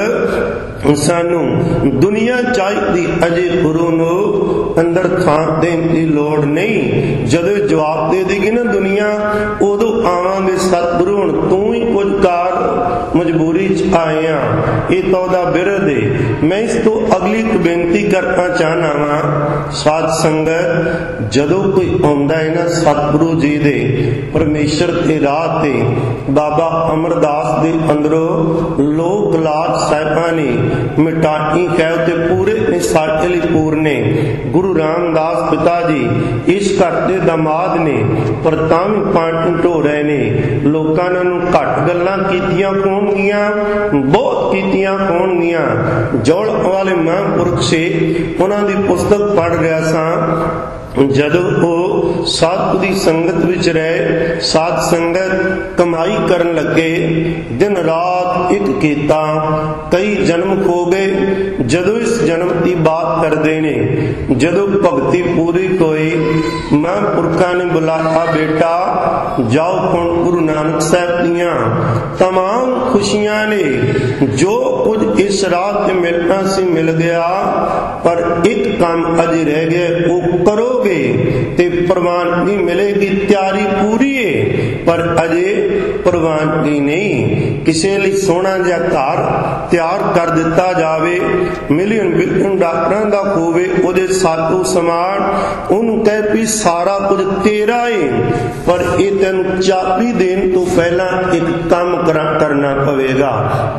ਸੰਗਤ ਸਾਨੂੰ ਦੁਨੀਆ ਚਾਹੀਦੀ ਅਜੇ ਗੁਰੂ ਨੂੰ ਅੰਦਰ ਥਾਂ ਦੇਣ ਦੀ ਲੋੜ ਨਹੀਂ। ਜਦੋਂ ਜਵਾਬ ਦੇ ਦੇਗੀ ਨਾ ਦੁਨੀਆ ਉਦੋਂ ਆਵਾਂਗੇ ਸਤਿਗੁਰੂ ਹੁਣ ਤੂੰ ਹੀ ਕੁਝ ਕਰ। ਮਜਬੂਰੀ 'ਚ आया, ये तो ओदा बिरध है। मैं इस तो अगली एक बेनती करना चाहना वा, साध संगत जदों कोई आउंदा है ना सतगुरु जी दे परमेश्वर ते राह ते बाबा अमरदास दे अंदरों लोक लाज साहिबां ने मिटाई कह ते पूरे ने साडे लई पूरने। गुरु रामदास पिता जी इस घर दे दमाद ने पर तां भी पानी ढो रहे ने। लोकां ने उन्होंने घट गल्लां कीतियां होणगीਆਂ, बहुत कीतियां होणगीਆਂ। जौल वाले महापुरख से उन्हां दी पुस्तक पढ़ रहा सा, जदों वो साधु दी संगत विच रहे, साध संगत कमाई करन लगे, दिन रात एक कीता, कई जन्म खो गए। जदों इस जन्म की बात करते ने, जदों भगती पूरी होई, महापुरखा ने बुलाया, बेटा जाओ हुण गुरु नानक साहब दियां तमाम खुशियां ने, जो कुछ इस रात में मिलना सी मिल गया, पर एक काम अजे रह गया, वो करोगे ते प्रवानगी मिलेगी। तैयारी पूरी है पर अजे प्रवानगी नहीं। किसी लिए सोना जिहा घर तैयार कर दिता जावे, मिलियन बिलियन डॉक्टरां दा होवे, ओदे साथों समान उन्होंने कह भी सारा कुछ तेरा है, पर ये तेन चाबी देने तो पहला एक काम करना पवेगा।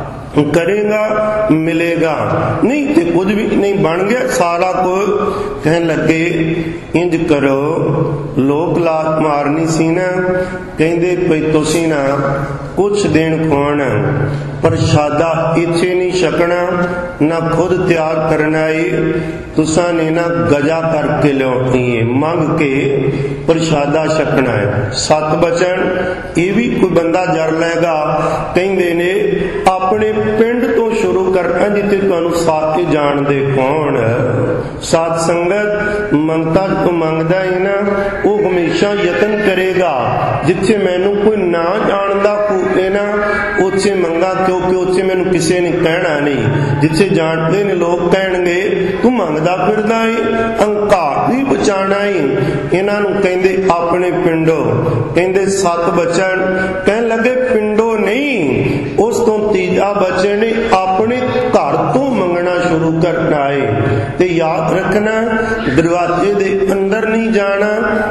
करेगा मिलेगा, नहीं तो कुछ भी नहीं बन गया सारा कुछ। कहने लगे इंज करो, लोक लात मारनी सी ना, कहते भई तुसी ना कुछ दिन खाना, प्रशादा इत्थे नहीं छकना, ना खुद तैयार करना है, तुसा ने ना गजा करके लियानी है, मंग के प्रशादा छकना है। सत बचन ये भी कोई बंदा जर लेगा। कहते ने अपने पिंड तो शुरू करना जिथे तुहानू साथे जानदे कौन। साध संगत मंगता तो मंगदा ही ना, वो हमेशा यतन करेगा जिथे मैनू कोई ना जानदा होवे ना उत्थे मंगा, क्योंकि उत्थे मैनू किसी ने कहना नहीं। जिथे जानते ने लोग कहणगे तू मंगदा फिरदा है, अंकार भी बचाना ही। इन्हां नू कहंदे अपने पिंडों, कहंदे सत बचन, कहन लगे पिंडों नहीं, उस तो तीजा बचन ने अपने घर तो मंगना शुरू करना है। ते याद रखना दरवाजे दे अंदर नहीं जाना,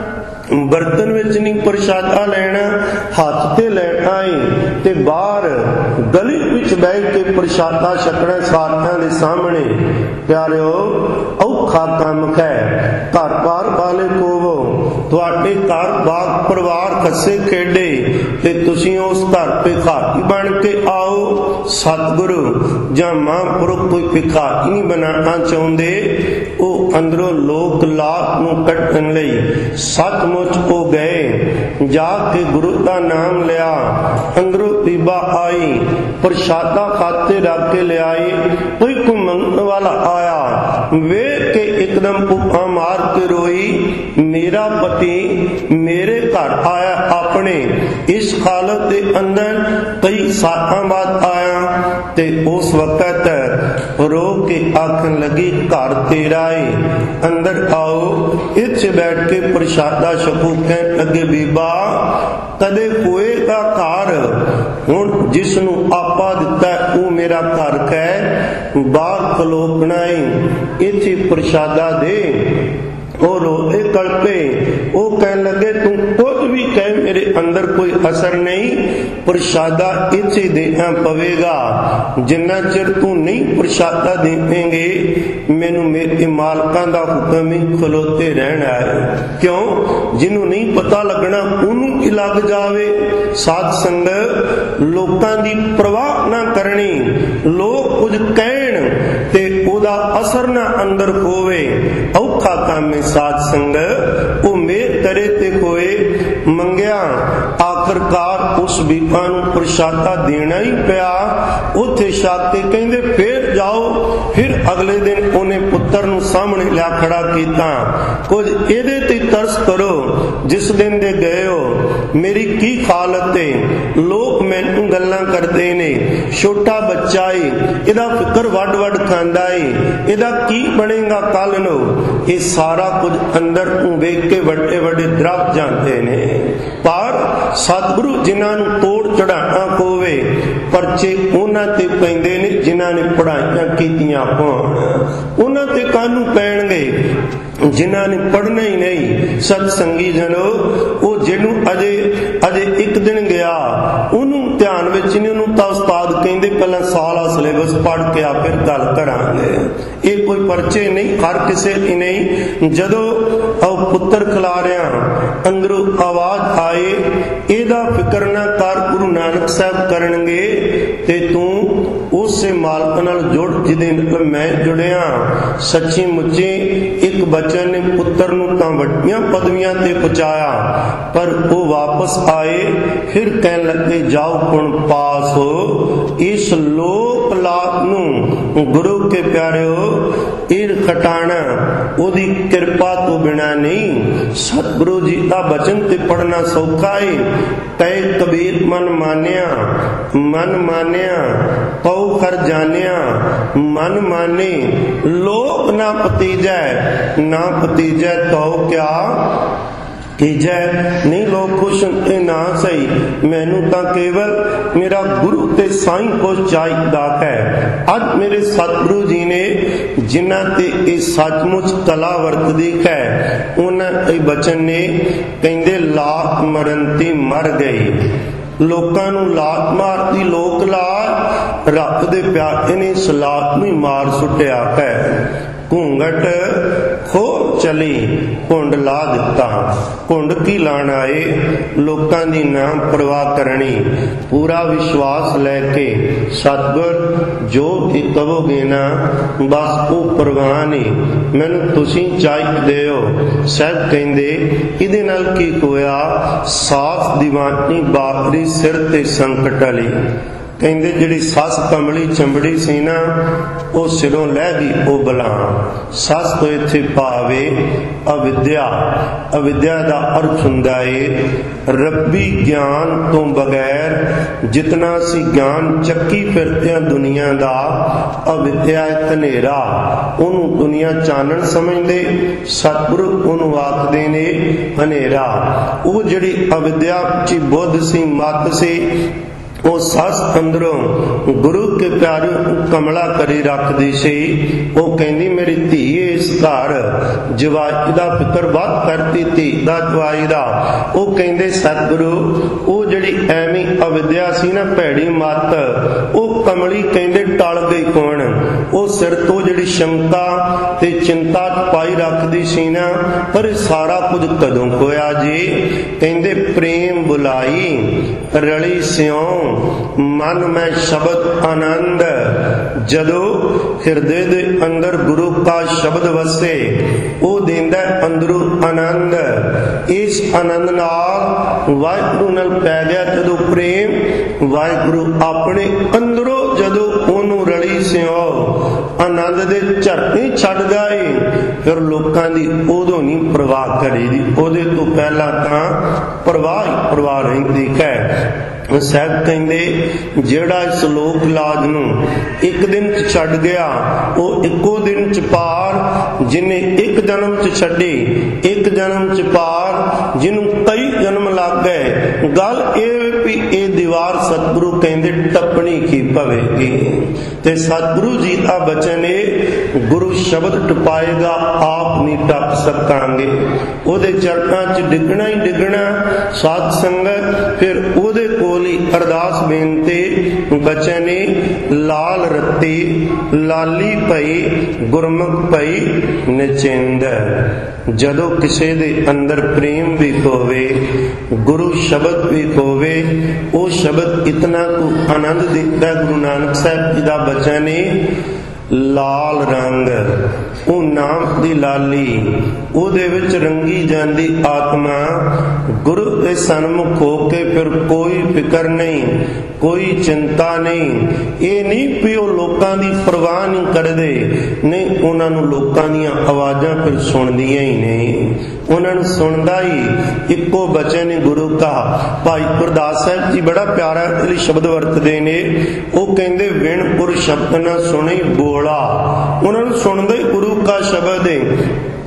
बर्तन विच नहीं प्रशादा लेना, हाथ ते लेना है, ते बाहर गली विच बैठ के प्रशादा छकना साथियां दे सामने। प्यारिओ औखा काम है, घर बार वाले कोवो, तुहाडे घर बाग परिवार खसे खेडे ते तुसीं उस घर भिखारी बन के आओ। सतगुरु जां महापुरख कोई भिखारी नहीं बनाना चाहुंदे, वो अंदरों लोक लात नूं कढण लई सचमुच हो गए। जाके गुरु का नाम लिया, अंदरों पीबा आई, प्रशादा खाते रख के ले आई। कोई कोई मंगने वाला आया, वेख के एकदम पुप्पा मार के रोई, मेरा पति मेरे घर आया अपने इस हालत के अंदर कई सालों बाद आया। ते उस वक्त रो के आखन लगी घर तेरा है, अंदर आओ, इत्थे बैठ के प्रशादा छको। कहन लगे बीबा कदे होएगा घर, हुण जिसनू आपा दिता वो मेरा घर है, बाहर खलोकना है, इत्थे प्रशादा दे। और रोते कल्पे, वो कहने लगे तुम कुछ भी कह मेरे अंदर कोई असर नहीं, प्रशादा इसे देना पवेगा। जिन्ना चिर तू नहीं प्रशादा देंगे मैनू मेरे मालकां दा हुक्म ही खलोते रहना है। क्यों? जिन्हों नहीं पता लगना उन्होंने की लग जावे। साध संगत लोकां दी परवाह ना करनी, लोग कुछ कहण ते ओदा असर ना अंदर होवे, औखा काम है। साध संगत वो मेर करे ते कोई मंगया, आखिरकार उस बीबा नूं प्रशादा देना ही पिया। उत्थे छाते कहंदे फिर जाओ, फिर अगले दिन उन्हें पुत्र नूं सामने लिया खड़ा कीता। कुछ इहदे ते तरस करो, जिस दिन दे गए हो मेरी की हालत है। लोग मैनूं गल्लां करदे ने, छोटा बच्चा है, इहदा फिकर वड वड खांदा है, इहदा की बनेगा कल नूं। ये सारा कुछ अंदर तू वेख के बड़े बड़े द्रव जाते ने। पर सतगुरु जिन्हां नूं तोड़ चढ़ाना होवे, परचे उन्हां ते ਪੈਂਦੇ ਨੇ जिन्हां ने पढ़ाइयां कीतियां होण, उन्हां ते कानू पैणगे जिन्हां ने पढ़ना ही नहीं। सतसंगी जनो वो जिन्हू अजे अजे एक दिन गया उन्हू ध्यान विच नहीं, उन्हू तां उस्ताद कहंदे पहला साल आ सिलेबस पढ़ के आ फिर गल करांगे। ये कोई परचे नहीं, हर किसे की नहीं। जदों ओ पुत्र खिलारिया अंदरों आवाज आए एदा फिक्र ना कर, गुरु नानक साहब करनगे ते तू उस मालक नाल जुड़ जिहदे नाल मैं जुड़िया। सच्ची मुच्ची एक बचन ने पुत्र नूं तां वड्डियां पदवियां ते पहुंचाया, पर वो वापस आए फिर कहन लगे जाओ हुण पास हो। इस लोक लाभ नूं गुरु के प्यारिओ ईर खटाना ओदी किरपा तो बिना नहीं। सतगुरु जी दा बचन ते पढ़ना सौखा है। कहे कबीर मन मानिया, मन मानिया पौ कर जानिया, मन माने लोक ना पतीजै, ना पतीजै तो क्या कीजै। नहीं लोग खुश होंदे ना सही, मैनू तां केवल मेरा गुरु ते साईं कुछ चाहिदा है। अज मेरे सतगुरु जी ने जिन्हां ते ये सचमुच कला वरतदी है, उन्हां ये बचन ने कहंदे लात मरन ती मर गई। लोकां नूं लात मारती लोक लात, रब दे प्यारे ने इस लात नूं मार सुटिया है। घूंघट खो चली घुंड ला दिता, घुंड की लाण आए लोकां दी ना परवाह करनी। पूरा विश्वास लैके सतगुर जो भी कहोगे ना बस वो परवाह नहीं, मैनू तुसीं चाहिदे हो। साहब कहंदे इहदे नाल की होया, साफ दीवानी बाबरी सिर ते संकट अली। कहंदे जिहड़ी सस कमली चंबड़ी सी ना वो सिरों लह गई ओ बला। सस तो इत्थे पावे अविद्या, अविद्या दा अर्थ हुंदा है रब्बी ज्ञान तो बगैर जितना सी ज्ञान चक्की फिरते हैं दुनिया दा, अविद्या कनेरा ओनू दुनिया चानण समझदे, सतगुरु ओनू आखदे ने हनेरा। वो जिहड़ी अविद्या च बुद्ध सी मत सी वो सस अंदरों गुरु के प्यारे कमला करी रखदी सी। वो कहंदी मेरी धी इस घर जवाई दा फिक्र वध करती, धी दा जवाई दा। वो कहंदे सतगुरु वो जिहड़ी एवें अविद्या सी ना भैड़ी मत, वो कमली कहंदे टल गई कौन। वो सिर तो जिहड़ी शंका ते चिंता पाई रखदी सी ना, पर सारा कुछ कदों होया जी। कहंदे प्रेम बुलाई रली स्यों मन में शब्द आनंद, जदों हिरदे दे अंदर गुरु का शब्द वसे वो देंदा अंदरों आनंद। इस आनंद नाल वाहिगुरु नाल पै गया जदों प्रेम, वाहिगुरु अपने अंदरों जदों ओनू रली सिओ आनंद दे झरने छड्ड गए, फिर लोकां दी उदों नहीं परवाह करी दी, ओदे तो पहला तां परवाह ही परवाह रहिंदी है। साहब कहंदे जेड़ा इस लोक लाज नूं एक दिन च छड्ड गया वो इक्को दिन च पार, जिन्हें एक जन्म च छड्डी एक जन्म च पार, जिन्हों कई जन्म लग गए। गल ये भी ये दीवार सतगुरु कहंदे टपनी की पवेगी। ते सतगुरु जी का बचन है गुरु शब्द टपाएगा आप नहीं टप सकांगे। ओदे चरणां च डिगना ही डिगना साध संगत, फिर ओदे कोल अरदास बेनती बचने लाल रत्ती लाली पई गुरमुख पई निचिंद। जदों किसी दे अंदर प्रेम भी होवे गुरु शब्द भी होवे, वो शब्द इतना को आनंद देता। गुरु नानक साहब जी का बचन है लाल रंग वो नाम दी लाली, उहदे विच रंगी जांदी आत्मा। गुरु दे सन्मुख होके फिर कोई फिक्र नहीं, कोई चिंता नहीं। ये नहीं भी वो लोकां दी परवाह नहीं करदे, नहीं उन्हां नूं लोकां दीयां आवाज़ां फिर सुणदियां ही नहीं। उन्हां नूं सुणदा ही इक्को बचन है गुरु का। भाई गुरदास साहब जी बड़ा प्यारा इहली शब्द वरतदे ने, वो कहंदे विण पुर शब्द ना सुणी बोला। उन्हां नूं सुणदे गुरु का शब्द है,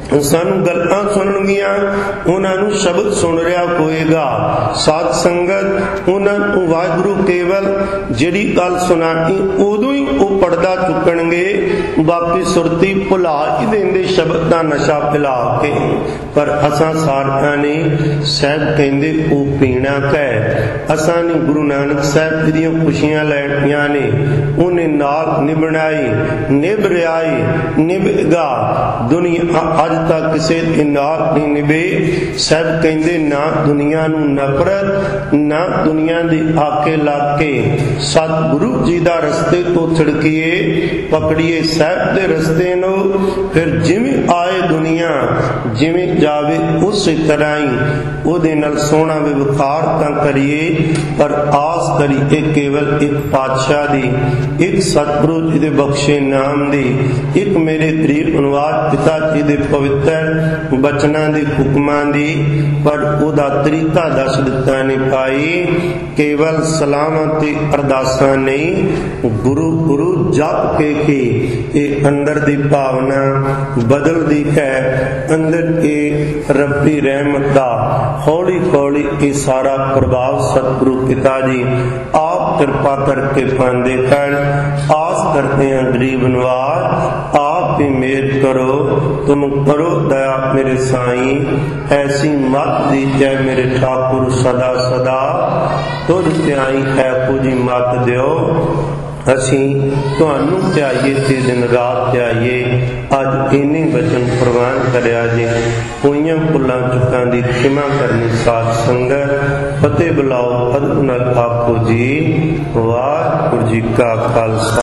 ਸਾਨੂੰ ਗੱਲਾਂ ਸੁਣਨਗੀਆਂ, ਉਹਨਾਂ ਨੂੰ ਸ਼ਬਦ ਸੁਣ ਰਿਹਾ ਹੋਏਗਾ। ਸਾਧ ਸੰਗਤ ਉਹਨਾਂ ਨੂੰ ਵਾਹਿਗੁਰੂ ਕੇਵਲ ਜਿਹੜੀ ਗੱਲ ਸੁਣਾਈ ਉਦੋਂ ਹੀ ਉਹ ਪਰਦਾ ਚੁੱਕਣਗੇ, ਬਾਕੀ ਸੁਰਤੀ ਭੁਲਾ ਹੀ ਦਿੰਦੇ ਸ਼ਬਦ ਦਾ ਨਸ਼ਾ ਪਿਲਾ ਕੇ। ਪਰ ਅਸਾਂ ਸਾਰਿਆਂ ਨੇ ਸਾਹਿਬ ਕਹਿੰਦੇ ਉਹ ਪੀਣਾ ਕਹਿ, ਅਸਾਂ ਨੇ ਗੁਰੂ ਨਾਨਕ ਸਾਹਿਬ ਦੀਆਂ ਖੁਸ਼ੀਆਂ ਲੈਣੀਆਂ ਨੇ। ਉਹਨੇ ਨਾਲ ਨਿਭਣਾਈ, ਨਿਭ ਰਿਆਈ, ਨਿਭੇਗਾ। ਦੁਨੀਆ ਅੱਜ ਤੱਕ ਕਿਸੇ ਦੇ ਨਾਲ ਨਹੀਂ ਨਿਭੇ। ਸਾਹਿਬ ਕਹਿੰਦੇ ਨਾ ਦੁਨੀਆ ਨੂੰ ਨਫ਼ਰਤ, ਨਾ ਦੁਨੀਆ ਦੇ ਆਕੇ ਲੱਗ ਕੇ ਸਤਿਗੁਰੂ ਜੀ ਦਾ ਰਸਤੇ ਤੋਂ ਛਿੜਕੀਏ, ਪਕੜੀਏ ਸਾਹਿਬ ਦੇ ਰਸਤੇ ਨੂੰ। ਫਿਰ ਜਿਵੇਂ ਆਏ ਦੁਨੀਆ, ਜਿਵੇਂ ਜਾਵੇ ਉਸੇ ਤਰ੍ਹਾਂ ਹੀ ਉਹਦੇ ਨਾਲ ਸੋਹਣਾ ਵਿਵਹਾਰ ਤਾਂ ਕਰੀਏ। ਪਰ ਆਸ ਕਰੀਏ ਕੇਵਲ ਇੱਕ ਪਾਤਸ਼ਾਹ ਦੀ, ਇੱਕ ਸਤਿਗੁਰੂ ਜੀ ਦੇ ਬਖਸ਼ੇ ਨਾਮ ਦੀ, ਇੱਕ ਮੇਰੇ ਗਰੀਬ ਅਨੁਵਾਦ ਪਿਤਾ ਜੀ ਦੇ ਪਵਿੱਤਰ ਬਚਨਾਂ ਦੇ ਹੁਕਮਾਂ ਦੀ। ਪਰ ਉਹਦਾ ਤਰੀਕਾ ਦੱਸ ਦਿੱਤਾ ਨਹੀਂ ਪਾਈ। ਕੇਵਲ ਸਲਾਮਾਂ ਤੇ ਅਰਦਾਸਾਂ ਨਹੀਂ, ਗੁਰੂ ਗੁਰੂ ਜਪ ਕੇ ਕੀ ਇਹ ਅੰਦਰ ਦੀ ਭਾਵਨਾ ਬਦਲਦੀ ਹੈ। ਅੰਦਰ ਇਹ ਰੱਬੀ ਰਹਿਮਤ ਦਾ ਹੌਲੀ ਹੌਲੀ ਇਹ ਸਾਰਾ ਪ੍ਰਭਾਵ ਸਤਿਗੁਰੂ ਪਿਤਾ ਜੀ ਆਪ ਕਿਰਪਾ ਕਰਕੇ ਪਾਉਂਦੇ ਹਨ। ਆਸ ਕਰਦੇ ਹਾਂ ਗਰੀਬ ਨਵਾਜ਼ आप ही मेर करो, तुम करो दया मेरे साईं। ऐसी मत दीजै मेरे ठाकुर सदा सदा, तुझ त्याई ऐको जी मत दियो। ਅਸੀਂ ਤੁਹਾਨੂੰ ਧਿਆਈਏ ਤੇ ਦਿਨ ਰਾਤ ਧਿਆਈਏ। ਅੱਜ ਇੰਨੇ ਵਚਨ ਪ੍ਰਵਾਨ ਕਰਿਆ ਜੀ। ਹੋਈਆਂ ਭੁੱਲਾਂ ਚੁੱਕਾਂ ਦੀ ਖਿਮਾ ਕਰਨੀ ਸਾਧ ਸੰਗਤ। ਫਤਿਹ ਬੁਲਾਓ ਅਦਬ ਨਾਲ ਆਖੋ ਜੀ। ਵਾਹਿਗੁਰੂ ਜੀ ਕਾ ਖਾਲਸਾ।